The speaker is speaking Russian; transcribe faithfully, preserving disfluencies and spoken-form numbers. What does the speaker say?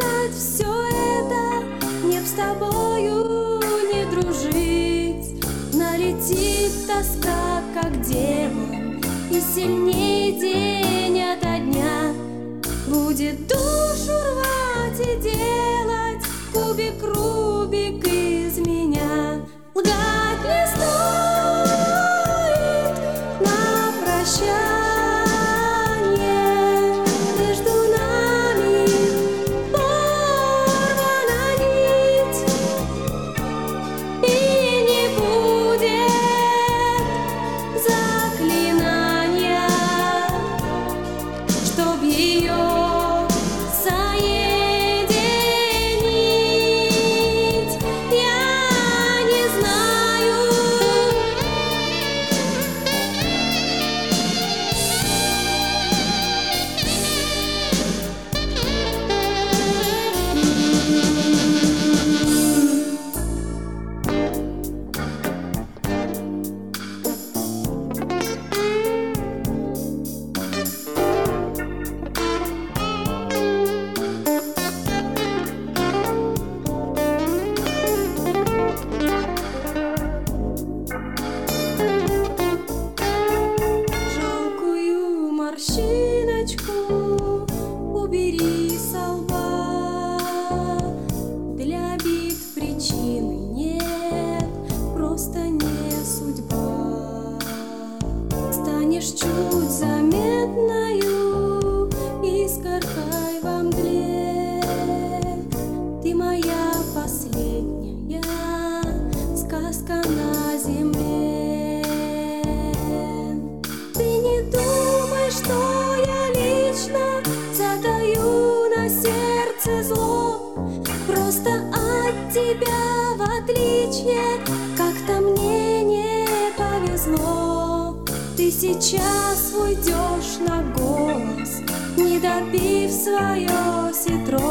понять все это, мне б с тобою не дружить. Налетит тоска, как демон, и сильнее день ото дня. Будет душу рвать и делать кубик-рубик из меня. Лгать не стоит на прощание, между нами порвана нить, и не будет заклинания, чтоб ее соединить. Я не знаю, жалкую морщиночку убери со лба. Для обид причины нет, просто не судьба. Станешь чуть заметною искоркой во мгле. Ты моя последняя сказка на земле. Ты не думай, что я лично затаю на сердце зло. Просто от тебя, в отличие, как-то мне не повезло. Ты сейчас уйдешь на голос, не допив свое ситро.